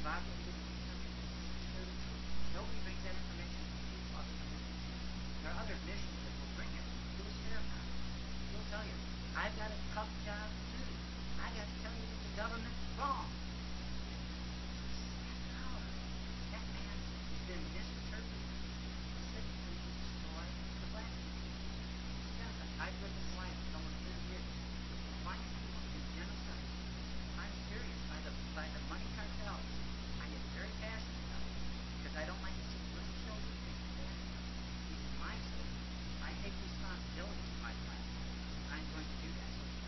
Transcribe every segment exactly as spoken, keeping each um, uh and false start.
of obligated to do something to share the truth. Nobody brings that information to the people other than the mission. There are other missions that will bring it. Louis Farrakhan, he'll tell you, I've got a tough job too. I got to tell you that the government's wrong. That's power. That man has been misinterpreted. He said he's going to destroy the black people. Genocide. I've lived in Hawaii for almost thirty years. The Hawaiian people have been genocided. I'm serious. By the by the money cartels. I get very passionate about it because I don't like to see little children taken advantage of. It is my state. I take responsibility for my platform. I'm going to do that. So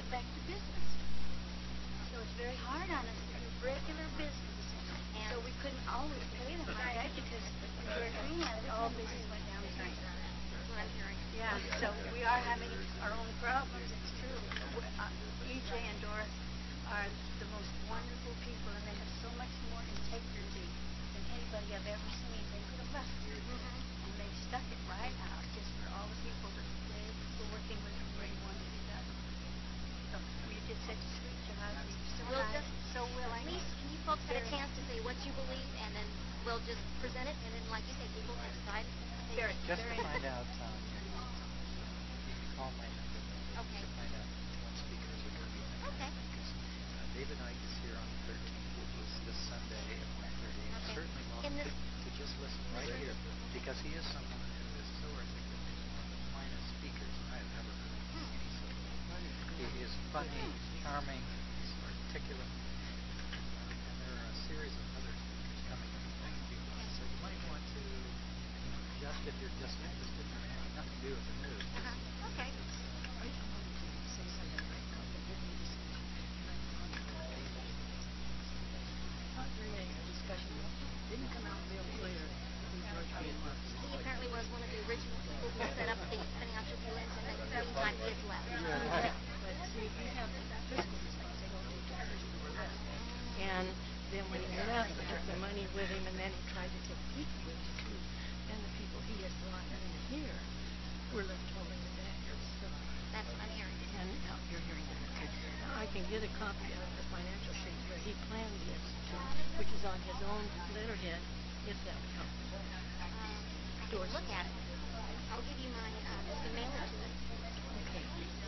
back to business. So it's very hard on us to do regular business. And so we couldn't always pay them like that because we were in Greenland, all business went down the drain. That's what I'm hearing. Yeah, so we are having our own problems, it's true. Uh, E J and Doris are the most wonderful people, and they have so much more integrity than anybody I've ever seen. They could have left. Mm-hmm. And they stuck it right out just for all the people that they were working with and really wanted to be done. So we did such a sweet job. We so We'll nice, just, so willing. at least you folks had a Very chance to say what you believe, and then we'll just present it, and then, like you say, people can decide. Very, Just very to find out, um, you can call my number Okay. to find out what speakers are going to be there. Okay. Because uh, David Icke is here on the thirteenth, which is this Sunday at one thirty. And Okay. certainly In welcome to, this- to just listen right here, because he is someone who is so articulate. He's one of the finest speakers I've ever heard. Hmm. He's so, he is funny, he's charming, he's articulate. And there are a series of other speakers coming up next few months. So you might want to, you know, just if you're just interested in having nothing to do with the news. Uh-huh. Okay. I just wanted to say something right now. They did need to see you. And I found it on David. Uh, during a discussion, it didn't come out real clear who George Reed was. He apparently was one of the original people who set up the financial dealings, and then in the meantime, he has left. But see, we have fiscal responsibility to those who were left. And then when he left, he took the money with him, and then he tried to take people with him too. And the people he had brought in here were left holding the bag. So, That's what I'm hearing. and now you're hearing that. Okay. Now I can get a copy of the financial sheet where he planned this, to, which is on his own letterhead, if that would help. Um, I can look at it. I'll give you my, uh, you can mail it to us. Okay.